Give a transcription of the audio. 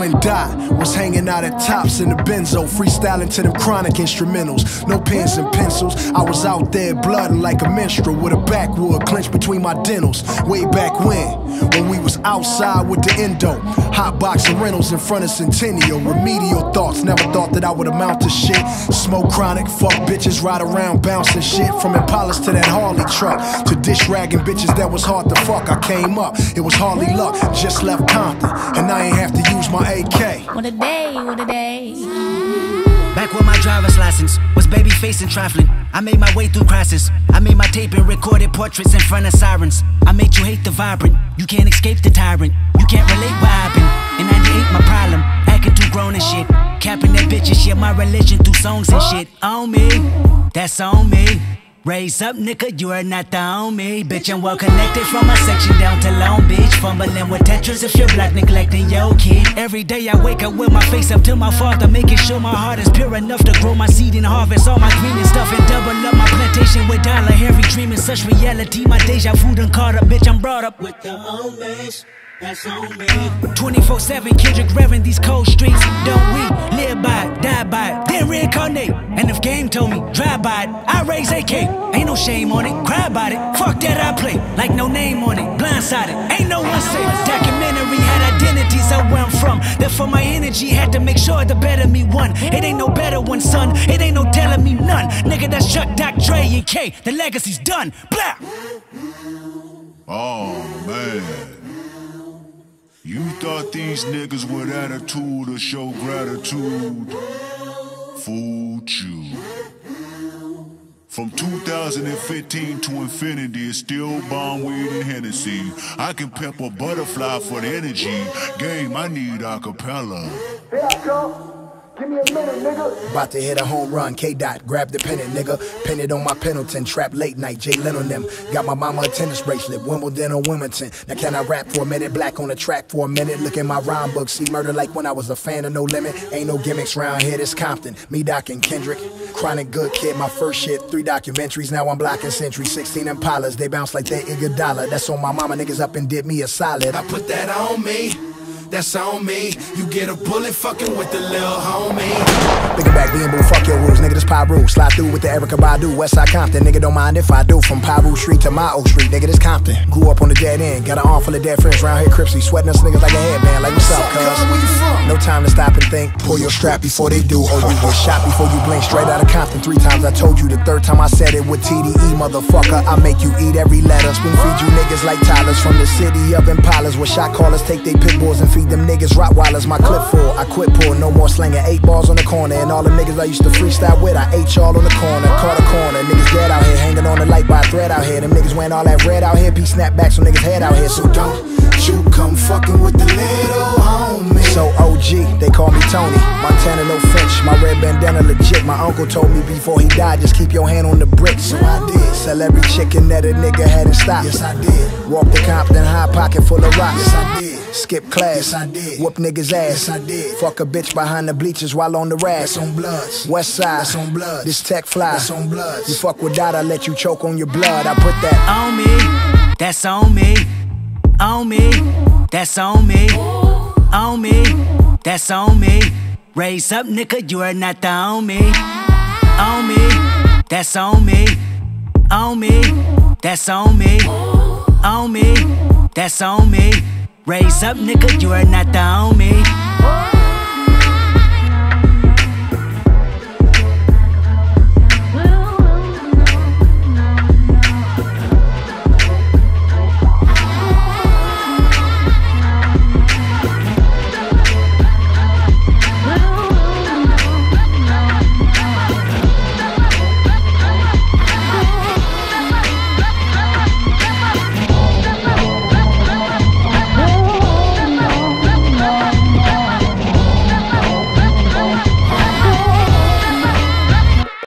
and Dot was hanging out at Tops in the Benzo, freestyling to them chronic instrumentals. No pens and pencils, I was out there blooding like a minstrel with a backwood clenched between my dentals. Way back when we was outside with the endo, hot boxing rentals in front of Centennial. Remedial thoughts, never thought that I would amount to shit. Smoke chronic, fuck bitches, ride around bouncing shit. From Impalas to that Harley truck, to dish ragging bitches that was hard to fuck. I came up, it was hardly luck, just left Compton, and I ain't have to use my AK. What a day, what a day. Back when my driver's license was baby facing trifling, I made my way through crisis. I made my tape and recorded portraits in front of sirens. I made you hate the vibrant, you can't escape the tyrant. You can't relate what I've been, in 98 my problem. Acting too grown and shit, capping that bitch and shit. My religion through songs and shit. On me, that's on me. Raise up, nigga, you are not the homie. Bitch, I'm well connected from my section down to Long Beach. Fumbling with Tetris if you're black, neglecting your kid. Every day I wake up with my face up to my father, making sure my heart is pure enough to grow my seed and harvest all my green and stuff. And double up my plantation with dollar hairy dreaming. Such reality, my deja vu done caught up. Bitch, I'm brought up with the homies. That's on me. 24/7 Kendrick revving these cold streets. Don't we live by it, die by it, then reincarnate? And if game told me, drive by it, I raise AK. Ain't no shame on it, cry about it. Fuck that, I play like no name on it. Blindsided, ain't no one safe. Documentary had identities of where I'm from. Therefore my energy had to make sure the better me won. It ain't no better one, son. It ain't no telling me none. Nigga, that's Chuck, Doc, Dre, and K. The legacy's done. Blah. Oh man. You thought these niggas with attitude or show gratitude? Fooled you. From 2015 to infinity, it's still bomb weed and Hennessy. I can pepper butterfly for the energy. Game, I need acapella. Here I come. Give me a minute, nigga. About to hit a home run, K-Dot, grab the pennant, nigga. Pin it on my Pendleton, trap late night, Jay Leno them. Got my mama a tennis bracelet, Wimbledon or Wilmington. Now can I rap for a minute, black on the track for a minute? Look in my rhyme book, see murder like when I was a fan of No Limit. Ain't no gimmicks round here, this Compton. Me, Doc, and Kendrick. Chronic good kid, my first shit, 3 documentaries. Now I'm blocking Century, 16 Impalas. They bounce like they Iguodala. That's on my mama, niggas up and did me a solid. I put that on me. That's on me. You get a bullet fucking with the lil' homie. Thinking back, being boo, fuck your rules, nigga, this Pyru. Slide through with the Erykah Badu, Westside Compton. Nigga, don't mind if I do. From Pyru Street to my Oak Street, nigga, this Compton. Grew up on the dead end, got an arm full of dead friends round here, Cripsy. Sweating us niggas like a headband, like what's up, cuz? No time to stop and think. Pull your strap before they do, or you get shot before you blink. Straight out of Compton, 3 times I told you. The 3rd time I said it with TDE, motherfucker. I make you eat every letter. Spoon feed you niggas like Tyler's from the city of Impalas. Where shot callers take they pit bulls and feed them niggas Rottweilers. My clip full, I quit pull, no more slanging 8 balls on the corner. And all the niggas I used to freestyle with, I ate y'all on the corner. Caught a corner, niggas dead out here, hanging on the light by a thread out here. Them niggas wearing all that red out here, P snapbacks on niggas head out here. So don't you come fucking with the little homie. So OG, they call me Tony. Montana, no French, my red bandana legit. My uncle told me before he died, just keep your hand on the brick. So I did. Sell every chicken that a nigga had in stock. Yes, I did. Walk the Compton, high pocket full of rocks. Yes, I did. Skip class. Yes, I did. Whoop niggas ass. Yes, I did. Fuck a bitch behind the bleachers while on the rag. That's on Bloods. West Side. That's on Bloods. This Tech Fly. That's on Bloods. You fuck with that, I let you choke on your blood. I put that on me. That's on me. On me. That's on me. On me. That's on me. Raise up, nigga, you are not the homie. On me. That's on me. On me. That's on me. On me. That's on me. Raise up, nigga, you are not the homie.